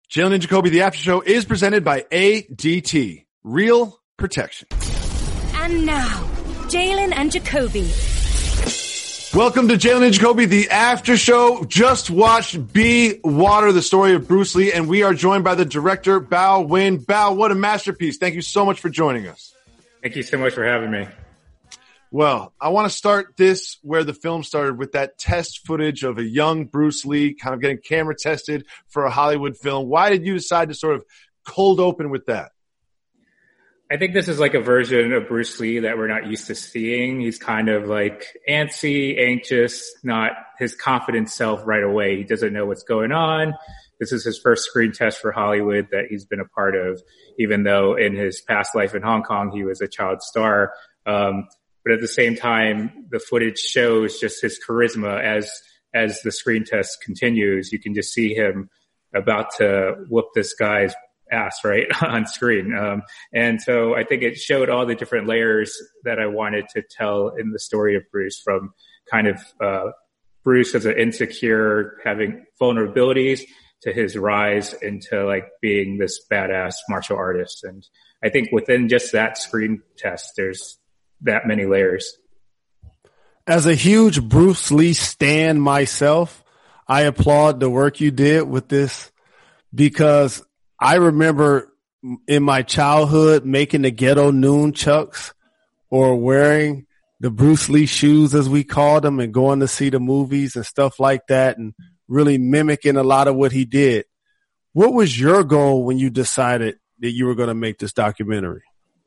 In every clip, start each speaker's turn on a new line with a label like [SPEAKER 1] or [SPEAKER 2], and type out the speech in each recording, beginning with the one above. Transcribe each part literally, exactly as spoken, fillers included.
[SPEAKER 1] Jalen and Jacoby, the after show is presented by A D T, Real Protection.
[SPEAKER 2] And now, Jalen and Jacoby.
[SPEAKER 1] Welcome to Jalen and Jacoby, the after show. Just watched Be Water, the story of Bruce Lee, and we are joined by the director, Bao Nguyen. Bao, what a masterpiece. Thank you so much for joining us.
[SPEAKER 3] Thank you so much for having me.
[SPEAKER 1] Well, I want to start this where the film started, with that test footage of a young Bruce Lee kind of getting camera tested for a Hollywood film. Why did you decide to sort of cold open with that?
[SPEAKER 3] I think this is like a version of Bruce Lee that we're not used to seeing. He's kind of like antsy, anxious, not his confident self right away. He doesn't know what's going on. This is his first screen test for Hollywood that he's been a part of, even though in his past life in Hong Kong, he was a child star. Um, But at the same time, the footage shows just his charisma as, as the screen test continues. You can just see him about to whoop this guy's ass, right, on screen. Um, and so I think it showed all the different layers that I wanted to tell in the story of Bruce, from kind of, uh, Bruce as an insecure, having vulnerabilities, to his rise into like being this badass martial artist. And I think within just that screen test, there's that many layers.
[SPEAKER 4] As a huge Bruce Lee stan myself, I applaud the work you did with this, because I remember in my childhood making the ghetto nunchucks or wearing the Bruce Lee shoes, as we called them, and going to see the movies and stuff like that, and really mimicking a lot of what he did. What was your goal when you decided that you were going to make this documentary?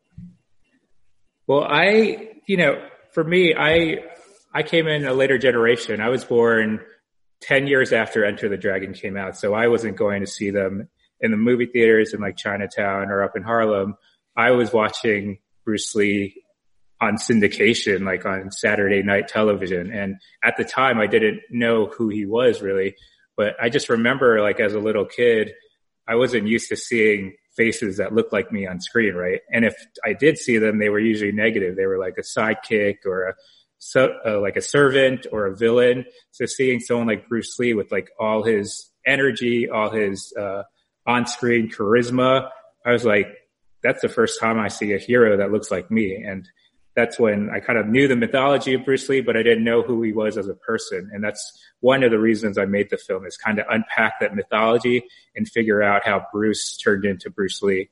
[SPEAKER 3] Well, I, you know, for me, I, I came in a later generation. I was born ten years after Enter the Dragon came out. So I wasn't going to see them in the movie theaters in like Chinatown or up in Harlem. I was watching Bruce Lee on syndication, like on Saturday night television. And at the time I didn't know who he was really, but I just remember like as a little kid, I wasn't used to seeing faces that looked like me on screen, right? And if I did see them, they were usually negative. They were like a sidekick or a so, uh, like a servant or a villain. So seeing someone like Bruce Lee with like all his energy, all his uh on-screen charisma, I was like, that's the first time I see a hero that looks like me. And that's when I kind of knew the mythology of Bruce Lee, but I didn't know who he was as a person. And that's one of the reasons I made the film, is kind of unpack that mythology and figure out how Bruce turned into Bruce Lee.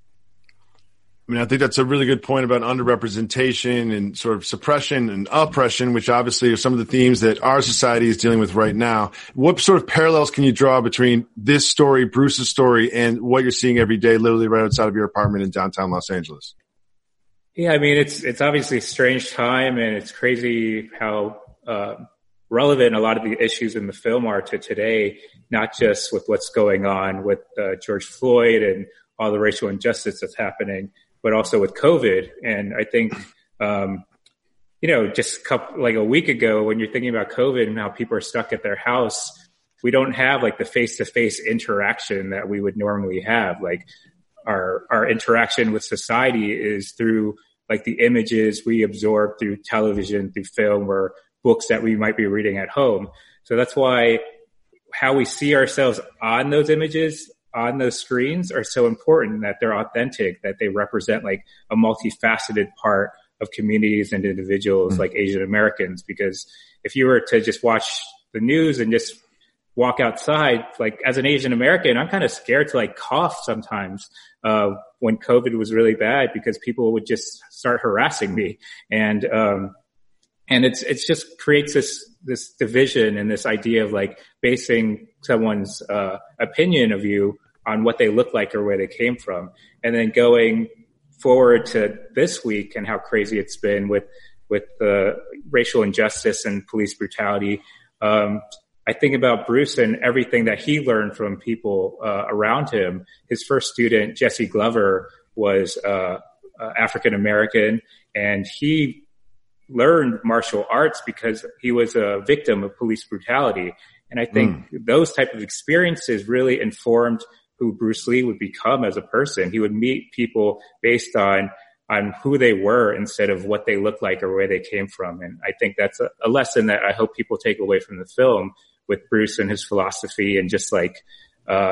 [SPEAKER 1] I mean, I think that's a really good point about underrepresentation and sort of suppression and oppression, which obviously are some of the themes that our society is dealing with right now. What sort of parallels can you draw between this story, Bruce's story, and what you're seeing every day, literally right outside of your apartment in downtown Los Angeles?
[SPEAKER 3] Yeah, I mean, it's it's obviously a strange time, and it's crazy how uh, relevant a lot of the issues in the film are to today, not just with what's going on with uh, George Floyd and all the racial injustice that's happening, but also with COVID. And I think, um, you know, just a couple, like a week ago, when you're thinking about COVID and how people are stuck at their house, we don't have like the face-to-face interaction that we would normally have. Like our, our interaction with society is through like the images we absorb through television, through film, or books that we might be reading at home. So that's why how we see ourselves on those images, on those screens, are so important, that they're authentic, that they represent like a multifaceted part of communities and individuals mm-hmm. like Asian Americans. Because if you were to just watch the news and just walk outside, like as an Asian American, I'm kind of scared to like cough sometimes, uh, when COVID was really bad, because people would just start harassing me. And, um, and it's, it's just creates this, this division and this idea of like basing someone's, uh, opinion of you on what they look like or where they came from. And then going forward to this week and how crazy it's been with, with the racial injustice and police brutality. Um, I think about Bruce and everything that he learned from people uh, around him. His first student, Jesse Glover, was uh, uh, African American, and he learned martial arts because he was a victim of police brutality. And I think mm. those type of experiences really informed who Bruce Lee would become as a person. He would meet people based on on who they were instead of what they looked like or where they came from. And I think that's a, a lesson that I hope people take away from the film, with Bruce and his philosophy, and just like, uh,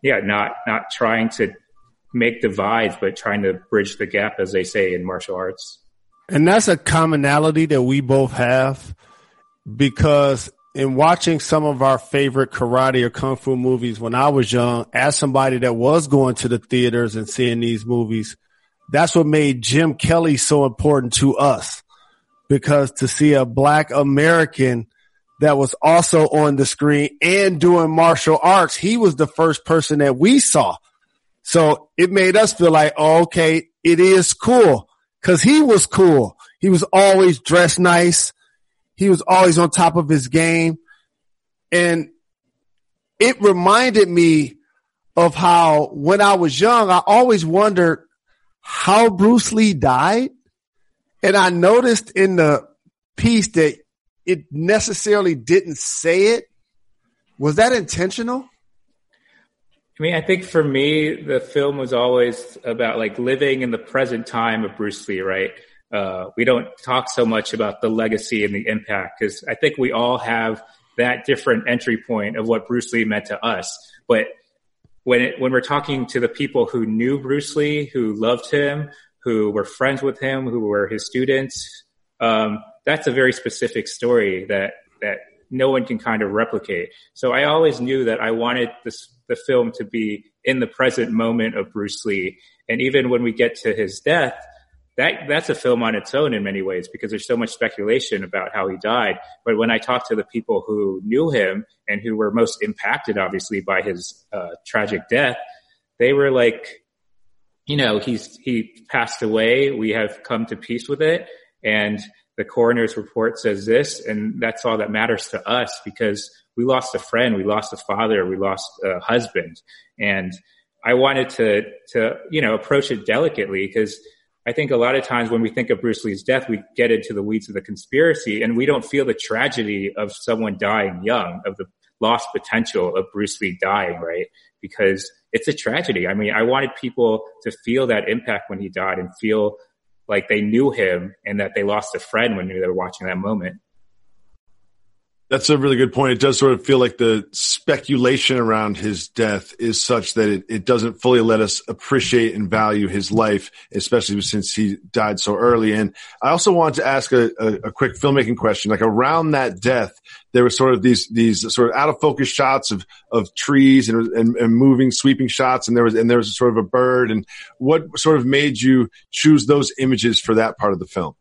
[SPEAKER 3] yeah, not, not trying to make divides, but trying to bridge the gap, as they say in martial arts.
[SPEAKER 4] And that's a commonality that we both have, because in watching some of our favorite karate or kung fu movies when I was young, as somebody that was going to the theaters and seeing these movies, that's what made Jim Kelly so important to us, because to see a Black American that was also on the screen and doing martial arts, he was the first person that we saw. So it made us feel like, oh, okay, it is cool, because he was cool. He was always dressed nice. He was always on top of his game. And it reminded me of how when I was young, I always wondered how Bruce Lee died. And I noticed in the piece that it necessarily didn't say it. Was that intentional?
[SPEAKER 3] I mean, I think for me, the film was always about like living in the present time of Bruce Lee, right? Uh, we don't talk so much about the legacy and the impact, because I think we all have that different entry point of what Bruce Lee meant to us. But when it, when we're talking to the people who knew Bruce Lee, who loved him, who were friends with him, who were his students, um, that's a very specific story that, that no one can kind of replicate. So I always knew that I wanted this, the film to be in the present moment of Bruce Lee. And even when we get to his death, that that's a film on its own in many ways, because there's so much speculation about how he died. But when I talked to the people who knew him and who were most impacted, obviously, by his uh, tragic death, they were like, you know, he's he passed away. We have come to peace with it. And the coroner's report says this, and that's all that matters to us, because we lost a friend, we lost a father, we lost a husband. And I wanted to, to, you know, approach it delicately, because I think a lot of times when we think of Bruce Lee's death, we get into the weeds of the conspiracy, and we don't feel the tragedy of someone dying young, of the lost potential of Bruce Lee dying, right? Because it's a tragedy. I mean, I wanted people to feel that impact when he died and feel like they knew him and that they lost a friend when they were watching that moment.
[SPEAKER 1] That's a really good point. It does sort of feel like the speculation around his death is such that it, it doesn't fully let us appreciate and value his life, especially since he died so early. And I also wanted to ask a, a, a quick filmmaking question. Like around that death, there were sort of these, these sort of out of focus shots of, of trees and, and, and moving, sweeping shots. And there was, and there was sort of a bird. And what sort of made you choose those images for that part of the film?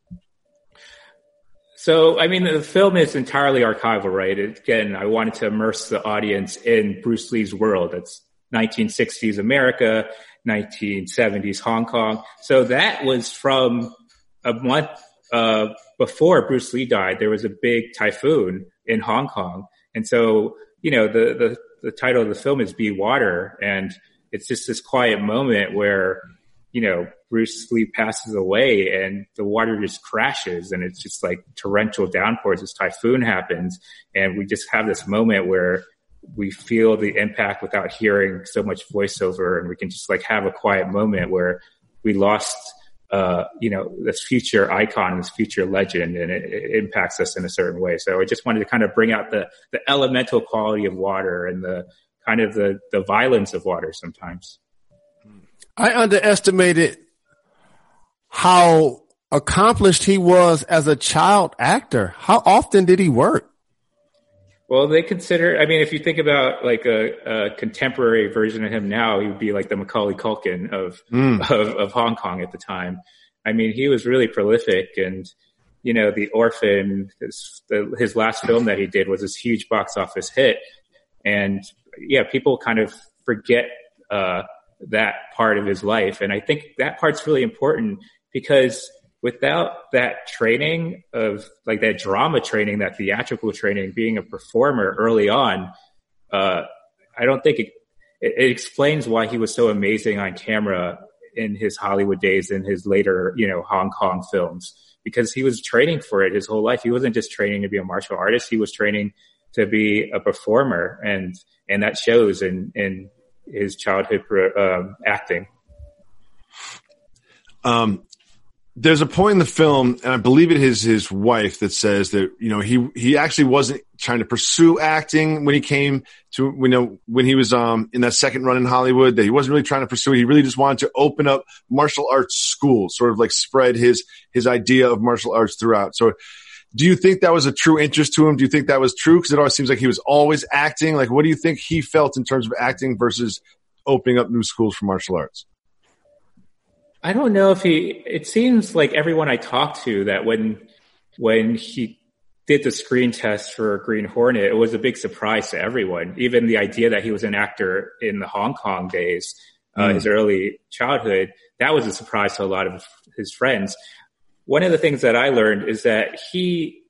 [SPEAKER 3] So, I mean, the film is entirely archival, right? It, again, I wanted to immerse the audience in Bruce Lee's world. It's nineteen sixties America, nineteen seventies Hong Kong. So that was from a month uh, before Bruce Lee died. There was a big typhoon in Hong Kong. And so, you know, the, the, the title of the film is Be Water. And it's just this quiet moment where, you know, Bruce Lee passes away and the water just crashes, and it's just like torrential downpours. This typhoon happens, and we just have this moment where we feel the impact without hearing so much voiceover, and we can just like have a quiet moment where we lost, uh, you know, this future icon, this future legend, and it, it impacts us in a certain way. So I just wanted to kind of bring out the, the elemental quality of water and the kind of the, the violence of water sometimes.
[SPEAKER 4] I underestimated how accomplished he was as a child actor. How often did he work?
[SPEAKER 3] Well, they consider, I mean, if you think about like a, a contemporary version of him now, he would be like the Macaulay Culkin of, mm. of, of Hong Kong at the time. I mean, he was really prolific, and, you know, The Orphan, his, the, his last film that he did was this huge box office hit. And yeah, people kind of forget, uh, that part of his life. And I think that part's really important, because without that training of like that drama training, that theatrical training, being a performer early on, uh, I don't think it, it explains why he was so amazing on camera in his Hollywood days and his later, you know, Hong Kong films, because he was training for it his whole life. He wasn't just training to be a martial artist. He was training to be a performer, and, and that shows in, in his childhood, um, acting.
[SPEAKER 1] Um, There's a point in the film, and I believe it is his wife that says that, you know, he, he actually wasn't trying to pursue acting when he came to, you know, when he was, um, in that second run in Hollywood, that he wasn't really trying to pursue it. He really just wanted to open up martial arts schools, sort of like spread his, his idea of martial arts throughout. So do you think that was a true interest to him? Do you think that was true? Cause it always seems like he was always acting. Like, what do you think he felt in terms of acting versus opening up new schools for martial arts?
[SPEAKER 3] I don't know if he, it seems like everyone I talked to that when, when he did the screen test for Green Hornet, it was a big surprise to everyone. Even the idea that he was an actor in the Hong Kong days, uh, mm. his early childhood, that was a surprise to a lot of his friends. One of the things that I learned is that he,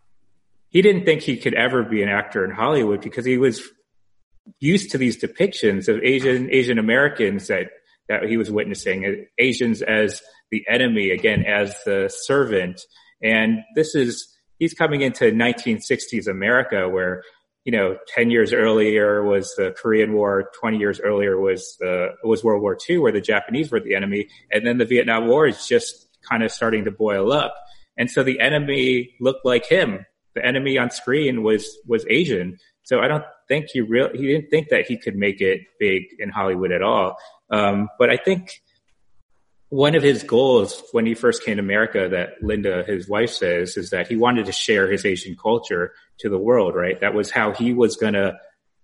[SPEAKER 3] he didn't think he could ever be an actor in Hollywood because he was used to these depictions of Asian, Asian Americans that, that he was witnessing, Asians as the enemy, again, as the servant. And this is, he's coming into nineteen sixties America where, you know, ten years earlier was the Korean War, twenty years earlier was the, was World War Two, where the Japanese were the enemy. And then the Vietnam War is just kind of starting to boil up. And so the enemy looked like him. The enemy on screen was, was Asian. So I don't think he real, he didn't think that he could make it big in Hollywood at all. Um, but I think one of his goals when he first came to America that Linda, his wife, says is that he wanted to share his Asian culture to the world, right? That was how he was going to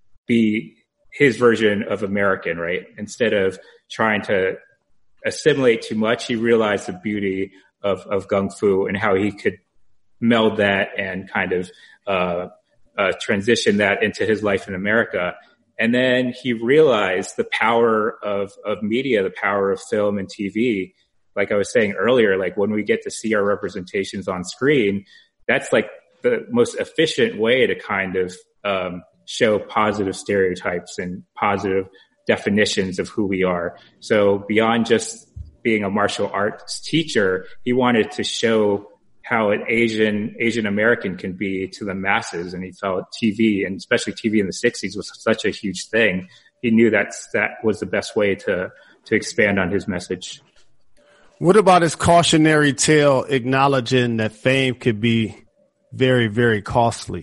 [SPEAKER 3] be his version of American, right? Instead of trying to assimilate too much, he realized the beauty of, of Kung Fu and how he could meld that and kind of, uh, uh, transition that into his life in America. And then he realized the power of, of media, the power of film and T V. Like I was saying earlier, like when we get to see our representations on screen, that's like the most efficient way to kind of, um, show positive stereotypes and positive definitions of who we are. So beyond just being a martial arts teacher, he wanted to show how an Asian, Asian American can be to the masses. And he felt T V, and especially T V in the sixties, was such a huge thing. He knew that's, that was the best way to, to expand on his message.
[SPEAKER 4] What about his cautionary tale acknowledging that fame could be very, very costly?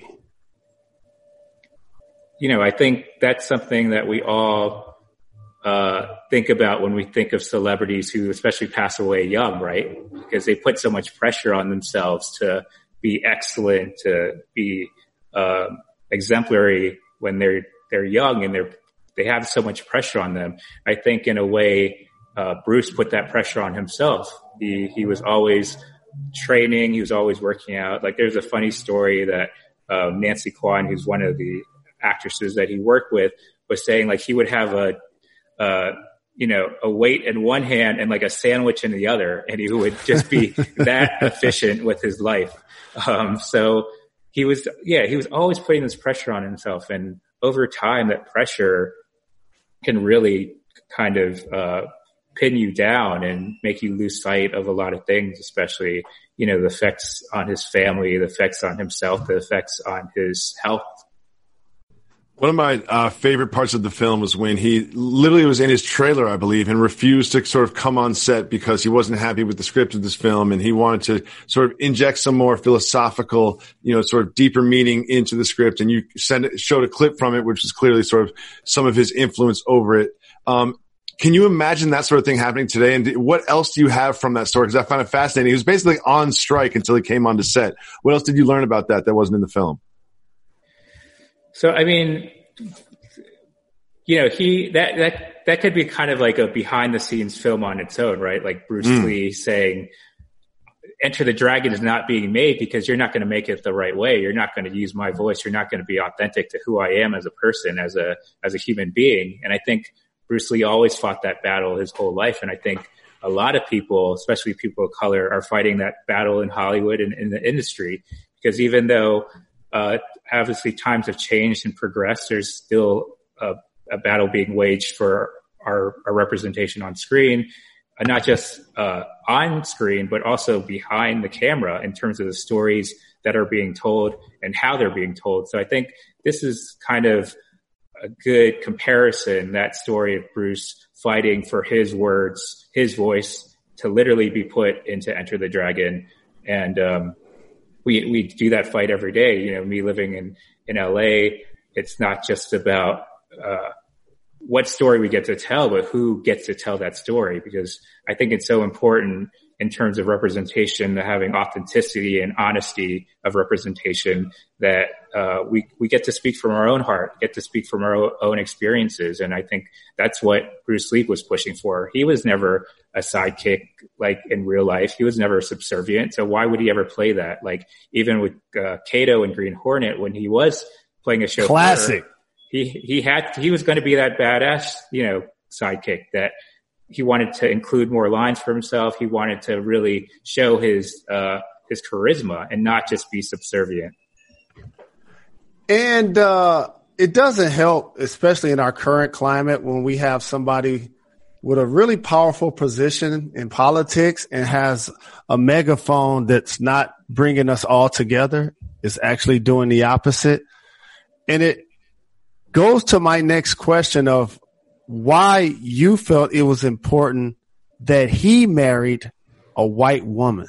[SPEAKER 3] You know, I think that's something that we all uh think about when we think of celebrities who especially pass away young, right? Because they put so much pressure on themselves to be excellent, to be uh, exemplary when they're they're young, and they're they have so much pressure on them. I think in a way, uh Bruce put that pressure on himself. He he was always training, he was always working out. Like there's a funny story that uh, Nancy Kwan, who's one of the actresses that he worked with, was saying like he would have a uh, you know, a weight in one hand and like a sandwich in the other. And he would just be that efficient with his life. Um, so he was, yeah, he was always putting this pressure on himself. And over time, that pressure can really kind of, uh, pin you down and make you lose sight of a lot of things, especially, you know, the effects on his family, the effects on himself, the effects on his health.
[SPEAKER 1] One of my uh, favorite parts of the film was when he literally was in his trailer, I believe, and refused to sort of come on set because he wasn't happy with the script of this film, and he wanted to sort of inject some more philosophical, you know, sort of deeper meaning into the script. And you sent it, showed a clip from it, which was clearly sort of some of his influence over it. Um, can you imagine that sort of thing happening today? And what else do you have from that story? Because I found it fascinating. He was basically on strike until he came onto set. What else did you learn about that that wasn't in the film?
[SPEAKER 3] So, I mean, you know, he, that, that, that could be kind of like a behind the scenes film on its own, right? Like Bruce mm. Lee saying, Enter the Dragon is not being made because you're not going to make it the right way. You're not going to use my voice. You're not going to be authentic to who I am as a person, as a, as a human being. And I think Bruce Lee always fought that battle his whole life. And I think a lot of people, especially people of color, are fighting that battle in Hollywood and in the industry, because even though, uh, obviously times have changed and progressed, there's still a, a battle being waged for our, our representation on screen, and not just uh, on screen, but also behind the camera in terms of the stories that are being told and how they're being told. So I think this is kind of a good comparison, that story of Bruce fighting for his words, his voice, to literally be put into Enter the Dragon. And um, we we do that fight every day. You know, me living in, in L A, it's not just about uh, what story we get to tell, but who gets to tell that story, because I think it's so important in terms of representation, having authenticity and honesty of representation, that uh, we we get to speak from our own heart, get to speak from our own experiences. And I think that's what Bruce Lee was pushing for. He was never a sidekick like in real life. He was never subservient. So why would he ever play that? Like even with uh, Kato and Green Hornet, when he was playing a chauffeur,
[SPEAKER 4] classic.
[SPEAKER 3] He he had he was going to be that badass, you know, sidekick that. He wanted to include more lines for himself. He wanted to really show his uh, his charisma and not just be subservient.
[SPEAKER 4] And uh, it doesn't help, especially in our current climate, when we have somebody with a really powerful position in politics and has a megaphone that's not bringing us all together. It's actually doing the opposite. And it goes to my next question of why you felt it was important that he married a white woman.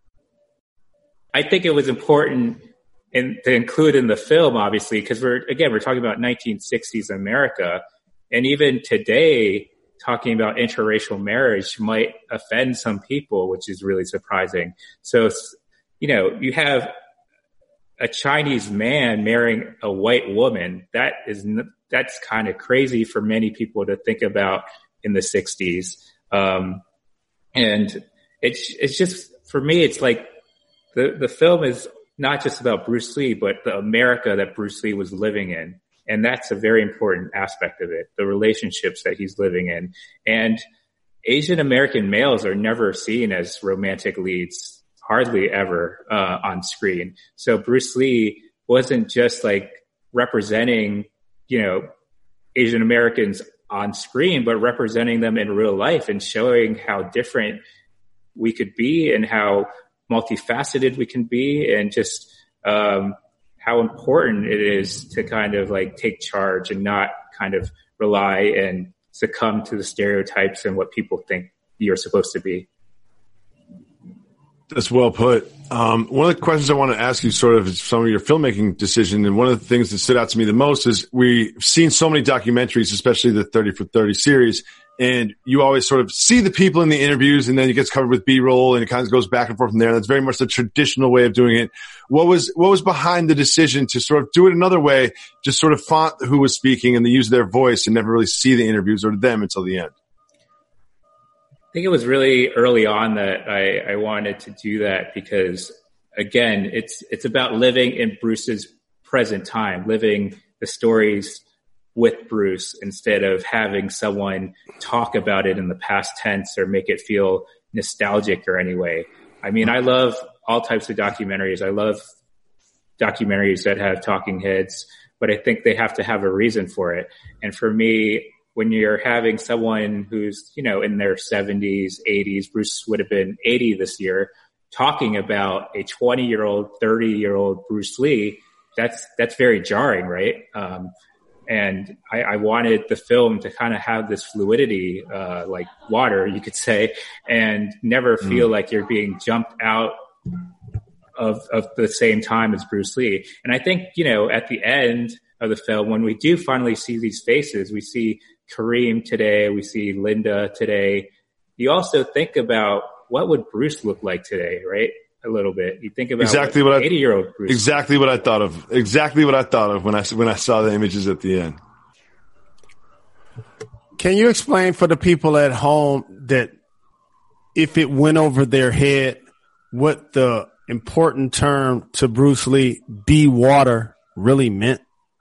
[SPEAKER 3] I think it was important in, to include in the film, obviously, because we're, again, we're talking about nineteen sixties America. And even today, talking about interracial marriage might offend some people, which is really surprising. So, you know, you have a Chinese man marrying a white woman. That is, that's kind of crazy for many people to think about in the sixties. Um, and it's, it's just, for me, it's like the, the film is not just about Bruce Lee, but the America that Bruce Lee was living in. And that's a very important aspect of it, the relationships that he's living in. And Asian American males are never seen as romantic leads, hardly ever, uh, on screen. So Bruce Lee wasn't just like representing, you know, Asian Americans on screen, but representing them in real life and showing how different we could be and how multifaceted we can be, and just, um, how important it is to kind of like take charge and not kind of rely and succumb to the stereotypes and what people think you're supposed to be.
[SPEAKER 1] That's well put. Um, one of the questions I want to ask you sort of is some of your filmmaking decision. And one of the things that stood out to me the most is we've seen so many documentaries, especially the thirty for thirty series. And you always sort of see the people in the interviews, and then it gets covered with B-roll, and it kind of goes back and forth from there. That's very much the traditional way of doing it. What was, what was behind the decision to sort of do it another way, just sort of font who was speaking and they use their voice and never really see the interviews or them until the end?
[SPEAKER 3] I think it was really early on that I, I wanted to do that because, again, it's it's about living in Bruce's present time, living the stories with Bruce instead of having someone talk about it in the past tense or make it feel nostalgic or any way. I mean, I love all types of documentaries. I love documentaries that have talking heads, but I think they have to have a reason for it. And for me, when you're having someone who's, you know, in their seventies, eighties, Bruce would have been eighty this year, talking about a twenty year old, thirty year old Bruce Lee, that's, that's very jarring, right? Um, and I, I wanted the film to kind of have this fluidity, uh, like water, you could say, and never feel mm. like you're being jumped out of, of the same time as Bruce Lee. And I think, you know, at the end of the film, when we do finally see these faces, we see Kareem today, we see Linda today. You also think about what would Bruce look like today, right? A little bit. You think about
[SPEAKER 1] exactly what, what
[SPEAKER 3] eighty year old Bruce.
[SPEAKER 1] Exactly what I thought of. Exactly what I thought of when I when I saw the images at the end.
[SPEAKER 4] Can you explain for the people at home that if it went over their head, what the important term to Bruce Lee, be water, really meant?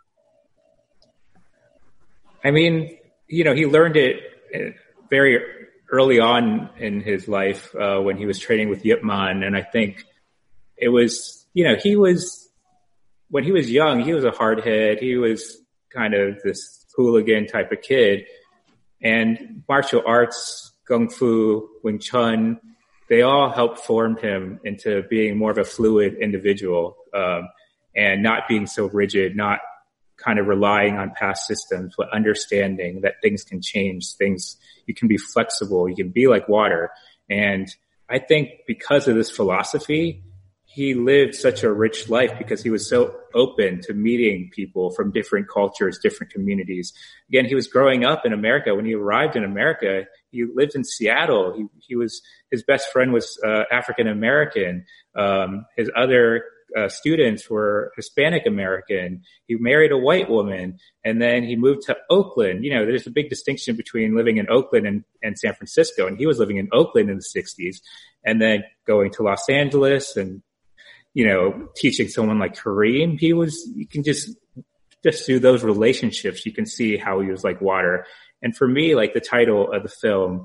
[SPEAKER 3] I mean, you know, he learned it very early on in his life uh, when he was training with Yip Man. And I think it was, you know, he was, when he was young, he was a hardhead. He was kind of this hooligan type of kid. And martial arts, Kung Fu, Wing Chun, they all helped form him into being more of a fluid individual, um, and not being so rigid, not kind of relying on past systems, but understanding that things can change, things, you can be flexible, you can be like water. And I think because of this philosophy, he lived such a rich life because he was so open to meeting people from different cultures, different communities. Again, he was growing up in America. When he arrived in America, he lived in Seattle. He, he was, his best friend was uh, African American. Um, his other uh, students were Hispanic American. He married a white woman, and then he moved to Oakland. You know, there's a big distinction between living in Oakland and, and San Francisco. And he was living in Oakland in the sixties, and then going to Los Angeles and, you know, teaching someone like Kareem. He was, you can just, just through those relationships, you can see how he was like water. And for me, like the title of the film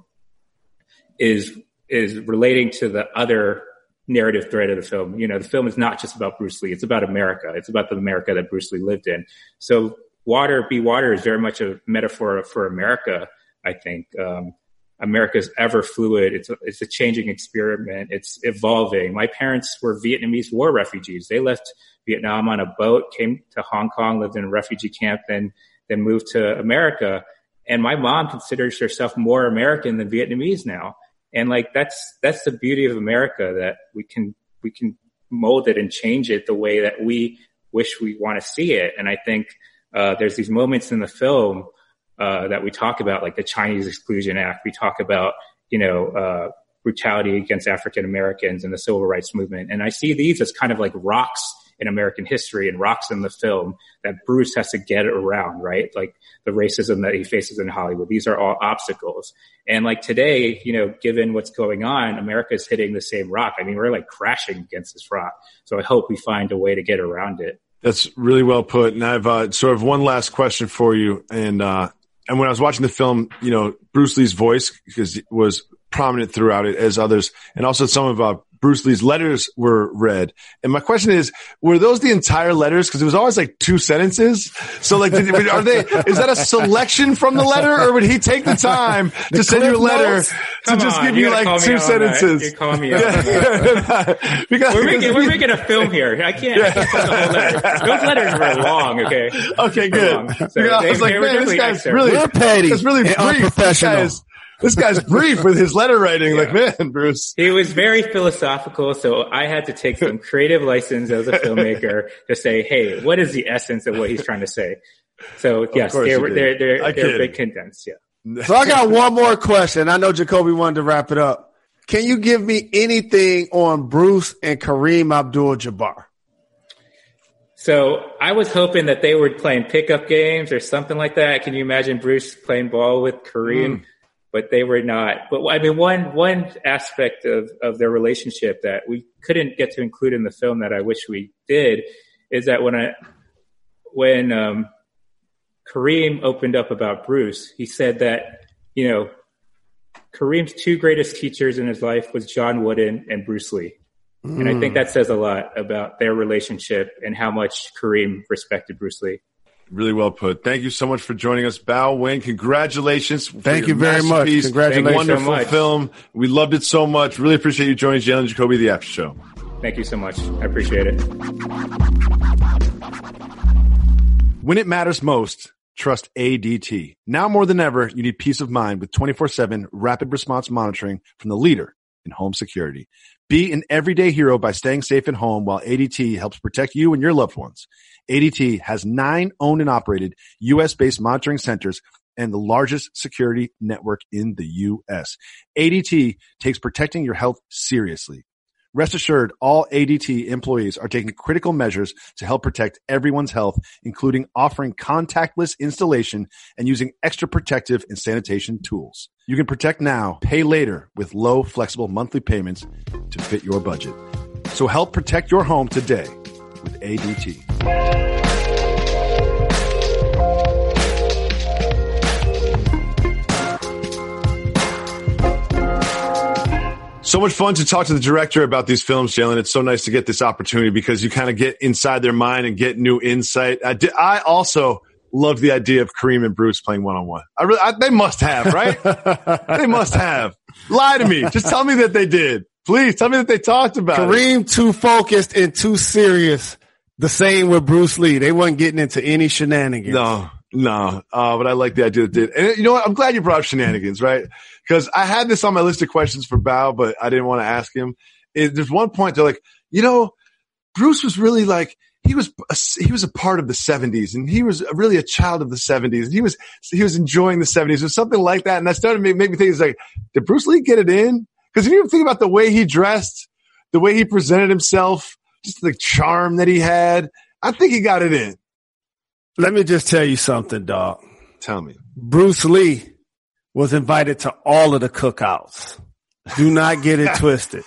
[SPEAKER 3] is, is relating to the other narrative thread of the film. You know, the film is not just about Bruce Lee. It's about America. It's about the America that Bruce Lee lived in. So water, be water is very much a metaphor for America, I think. Um, America's ever fluid. It's a, it's a changing experiment. It's evolving. My parents were Vietnamese war refugees. They left Vietnam on a boat, came to Hong Kong, lived in a refugee camp, then, then moved to America. And my mom considers herself more American than Vietnamese now. And like, that's, that's the beauty of America, that we can, we can mold it and change it the way that we wish we want to see it. And I think, uh, there's these moments in the film Uh, that we talk about, like the Chinese Exclusion Act. We talk about, you know, uh, brutality against African Americans and the civil rights movement. And I see these as kind of like rocks in American history and rocks in the film that Bruce has to get around, right? Like the racism that he faces in Hollywood. These are all obstacles. And like today, you know, given what's going on, America's hitting the same rock. I mean, we're like crashing against this rock. So I hope we find a way to get around it.
[SPEAKER 1] That's really well put. And I've uh, sort of one last question for you. And, uh, And when I was watching the film, you know, Bruce Lee's voice because was prominent throughout it, as others, and also some of uh, Bruce Lee's letters were read. And my question is, were those the entire letters? Because it was always like two sentences. So like, did, are they? Is that a selection from the letter, or would he take the time to send you a letter
[SPEAKER 3] notes?
[SPEAKER 1] to
[SPEAKER 3] Come
[SPEAKER 1] just
[SPEAKER 3] on,
[SPEAKER 1] give
[SPEAKER 3] you
[SPEAKER 1] you like two sentences?
[SPEAKER 3] You're calling me out.
[SPEAKER 1] because
[SPEAKER 3] we're making we're making a film here. I can't. I can't put the whole letter. Those letters were long. Okay.
[SPEAKER 1] Okay, good.
[SPEAKER 3] So
[SPEAKER 1] because I
[SPEAKER 3] they,
[SPEAKER 1] was like,
[SPEAKER 3] they
[SPEAKER 1] man, this guy's
[SPEAKER 3] excerpts.
[SPEAKER 1] really,
[SPEAKER 4] We're petty.
[SPEAKER 1] It's really
[SPEAKER 4] and
[SPEAKER 1] brief.
[SPEAKER 4] unprofessional.
[SPEAKER 1] This guy's, this guy's brief with his letter writing.
[SPEAKER 3] Yeah.
[SPEAKER 1] Like, man, Bruce.
[SPEAKER 3] He was very philosophical, so I had to take some creative license as a filmmaker to say, hey, what is the essence of what he's trying to say? So yes, they're, they're, they're, they're big condensed. Yeah.
[SPEAKER 4] So I got one more question. I know Jacoby wanted to wrap it up. Can you give me anything on Bruce and Kareem Abdul-Jabbar?
[SPEAKER 3] So I was hoping that they were playing pickup games or something like that. Can you imagine Bruce playing ball with Kareem? Mm. But they were not. But I mean, one one aspect of, of their relationship that we couldn't get to include in the film that I wish we did is that when I when um, Kareem opened up about Bruce, he said that, you know, Kareem's two greatest teachers in his life was John Wooden and Bruce Lee. Mm. And I think that says a lot about their relationship and how much Kareem respected Bruce Lee.
[SPEAKER 1] Really well put. Thank you so much for joining us, Bao Nguyen. Congratulations.
[SPEAKER 4] Thank you very much. Congratulations.
[SPEAKER 1] Wonderful
[SPEAKER 3] so much.
[SPEAKER 1] film. We loved it so much. Really appreciate you joining Jalen and Jacoby, The After Show.
[SPEAKER 3] Thank you so much. I appreciate it.
[SPEAKER 1] When it matters most, trust A D T. Now more than ever, you need peace of mind with twenty-four seven rapid response monitoring from the leader in home security. Be an everyday hero by staying safe at home while A D T helps protect you and your loved ones. A D T has nine owned and operated U S-based monitoring centers and the largest security network in the U S. A D T takes protecting your health seriously. Rest assured, all A D T employees are taking critical measures to help protect everyone's health, including offering contactless installation and using extra protective and sanitation tools. You can protect now, pay later with low, flexible monthly payments to fit your budget. So help protect your home today with A D T. So much fun to talk to the director about these films, Jalen. It's so nice to get this opportunity because you kind of get inside their mind and get new insight. I, did, I also love the idea of Kareem and Bruce playing one-on-one. I really, I, they must have, right? They must have. Lie to me. Just tell me that they did. Please tell me that they talked about
[SPEAKER 4] Kareem
[SPEAKER 1] it.
[SPEAKER 4] too focused and too serious. The same with Bruce Lee. They weren't getting into any shenanigans.
[SPEAKER 1] No. No, uh, but I like the idea that did. And you know what? I'm glad you brought up shenanigans, right? Because I had this on my list of questions for Bao, but I didn't want to ask him. It, there's one point they're like, you know, Bruce was really like, he was, a, he was a part of the seventies and he was really a child of the seventies and he was, he was enjoying the seventies or something like that. And that started to make, make me think, it's like, did Bruce Lee get it in? Because if you think about the way he dressed, the way he presented himself, just the charm that he had, I think he got it in.
[SPEAKER 4] Let me just tell you something, dog.
[SPEAKER 1] Tell me.
[SPEAKER 4] Bruce Lee was invited to all of the cookouts. Do not get it twisted.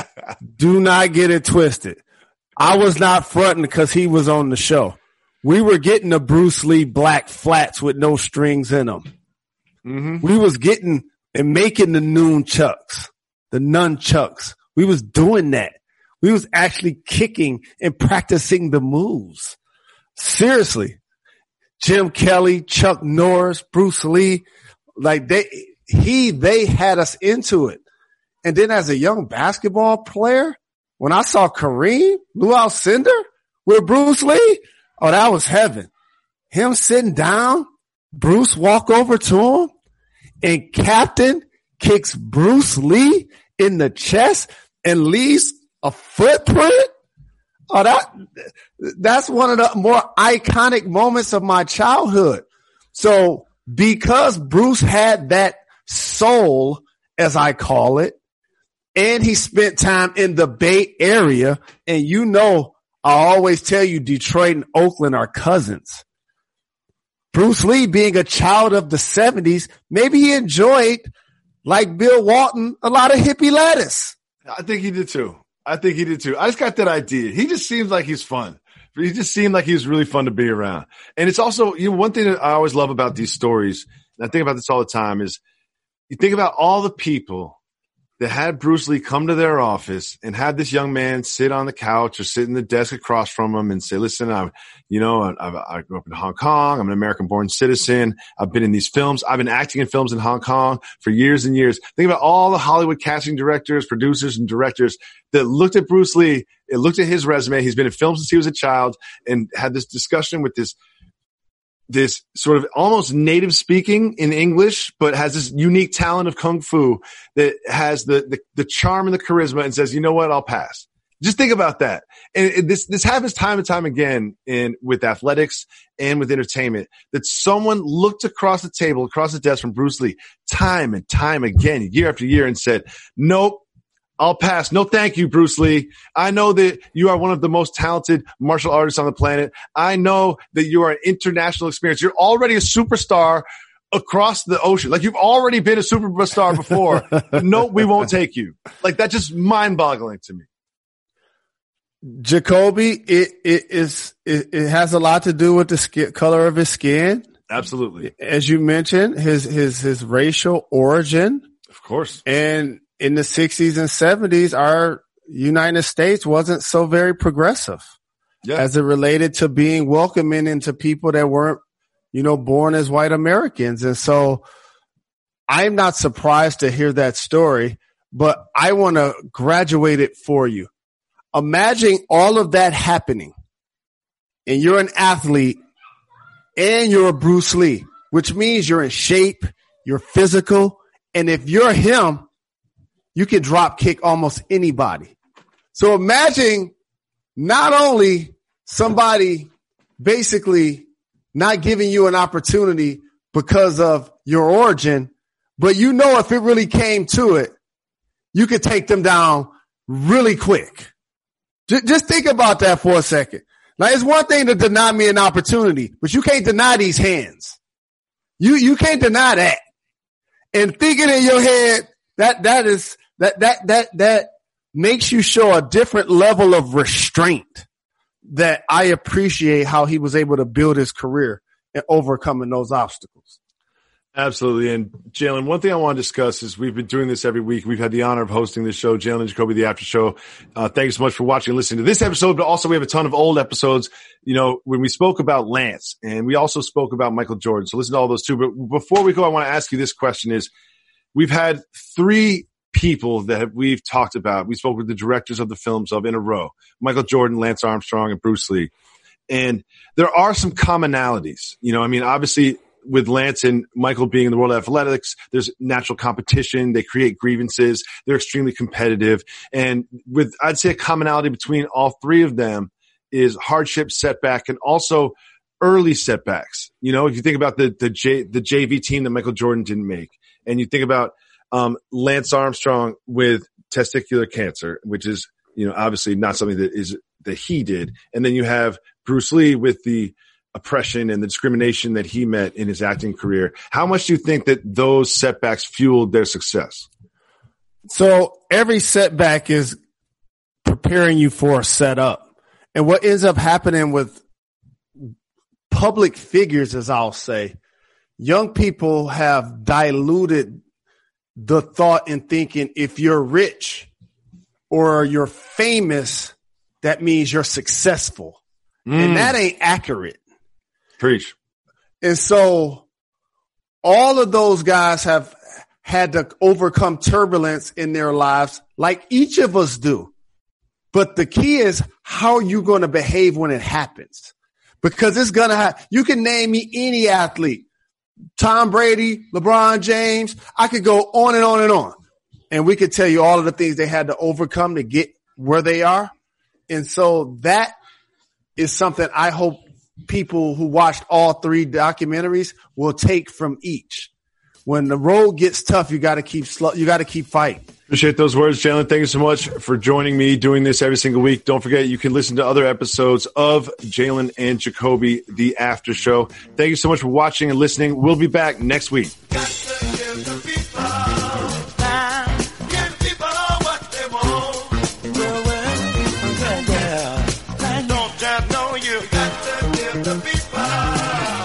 [SPEAKER 4] Do not get it twisted. I was not fronting because he was on the show. We were getting the Bruce Lee black flats with no strings in them. Mm-hmm. We was getting and making the noon chucks, the nunchucks. We was doing that. We was actually kicking and practicing the moves. Seriously. Jim Kelly, Chuck Norris, Bruce Lee, like they, he, they had us into it. And then as a young basketball player, when I saw Kareem, Lou Alcindor with Bruce Lee, oh, that was heaven. Him sitting down, Bruce walk over to him and Captain kicks Bruce Lee in the chest and leaves a footprint. Oh, that, that's one of the more iconic moments of my childhood. So because Bruce had that soul, as I call it, and he spent time in the Bay Area, and you know, I always tell you Detroit and Oakland are cousins. Bruce Lee being a child of the seventies, maybe he enjoyed, like Bill Walton, a lot of hippie lettuce.
[SPEAKER 1] I think he did too. I think he did too. I just got that idea. He just seems like he's fun. He just seemed like he was really fun to be around. And it's also, you know, one thing that I always love about these stories, and I think about this all the time, is you think about all the people that had Bruce Lee come to their office and had this young man sit on the couch or sit in the desk across from him and say, listen, I'm, you know, I, I grew up in Hong Kong. I'm an American born citizen. I've been in these films. I've been acting in films in Hong Kong for years and years. Think about all the Hollywood casting directors, producers, and directors that looked at Bruce Lee, it looked at his resume. He's been in films since he was a child and had this discussion with this this sort of almost native speaking in English, but has this unique talent of Kung Fu that has the, the, the charm and the charisma and says, you know what, I'll pass. Just think about that. And it, this, this happens time and time again in, with athletics and with entertainment, that someone looked across the table, across the desk from Bruce Lee time and time again, year after year, and said, nope, I'll pass. No, thank you, Bruce Lee. I know that you are one of the most talented martial artists on the planet. I know that you are an international experience. You're already a superstar across the ocean. Like, you've already been a superstar before. No, we won't take you. Like, that's just mind boggling to me.
[SPEAKER 4] Jacoby, it, it is, it, it has a lot to do with the skin, color of his skin.
[SPEAKER 1] Absolutely.
[SPEAKER 4] As you mentioned, his, his, his racial origin.
[SPEAKER 1] Of course.
[SPEAKER 4] And in the sixties and seventies, our United States wasn't so very progressive yeah. as it related to being welcoming into people that weren't, you know, born as white Americans. And so I'm not surprised to hear that story, but I want to graduate it for you. Imagine all of that happening and you're an athlete and you're a Bruce Lee, which means you're in shape, you're physical. And if you're him, you can drop kick almost anybody. So imagine not only somebody basically not giving you an opportunity because of your origin, but you know, if it really came to it, you could take them down really quick. J- just think about that for a second. Now, it's one thing to deny me an opportunity, but you can't deny these hands. You, you can't deny that. And thinking in your head, that, that is, that, that, that, that makes you show a different level of restraint that I appreciate how he was able to build his career and overcoming those obstacles.
[SPEAKER 1] Absolutely. And Jalen, one thing I want to discuss is we've been doing this every week. We've had the honor of hosting this show, Jalen and Jacoby, the after show. Uh, thank you so much for watching and listening to this episode, but also we have a ton of old episodes. You know, when we spoke about Lance and we also spoke about Michael Jordan. So listen to all those too. But before we go, I want to ask you this question is, we've had three people that we've talked about. We spoke with the directors of the films of in a row, Michael Jordan, Lance Armstrong, and Bruce Lee. And there are some commonalities. You know, I mean, obviously with Lance and Michael being in the world of athletics, there's natural competition. They create grievances. They're extremely competitive. And with, I'd say a commonality between all three of them is hardship, setback, and also early setbacks. You know, if you think about the, the J, the J V team that Michael Jordan didn't make, and you think about, um, Lance Armstrong with testicular cancer, which is, you know, obviously not something that is, that he did. And then you have Bruce Lee with the oppression and the discrimination that he met in his acting career. How much do you think that those setbacks fueled their success?
[SPEAKER 4] So every setback is preparing you for a setup. And what ends up happening with public figures, as I'll say, young people have diluted the thought and thinking if you're rich or you're famous, that means you're successful. Mm. And that ain't accurate.
[SPEAKER 1] Preach.
[SPEAKER 4] And so all of those guys have had to overcome turbulence in their lives like each of us do. But the key is how are you going to behave when it happens? Because it's going to have, you can name me any athlete, Tom Brady, LeBron James. I could go on and on and on. And we could tell you all of the things they had to overcome to get where they are. And so that is something I hope people who watched all three documentaries will take from each. When the road gets tough, you got to keep slow. You got to keep fighting.
[SPEAKER 1] Appreciate those words, Jalen. Thank you so much for joining me, doing this every single week. Don't forget, you can listen to other episodes of Jalen and Jacoby, the after show. Thank you so much for watching and listening. We'll be back next week.
[SPEAKER 5] Don't you know you got to give the people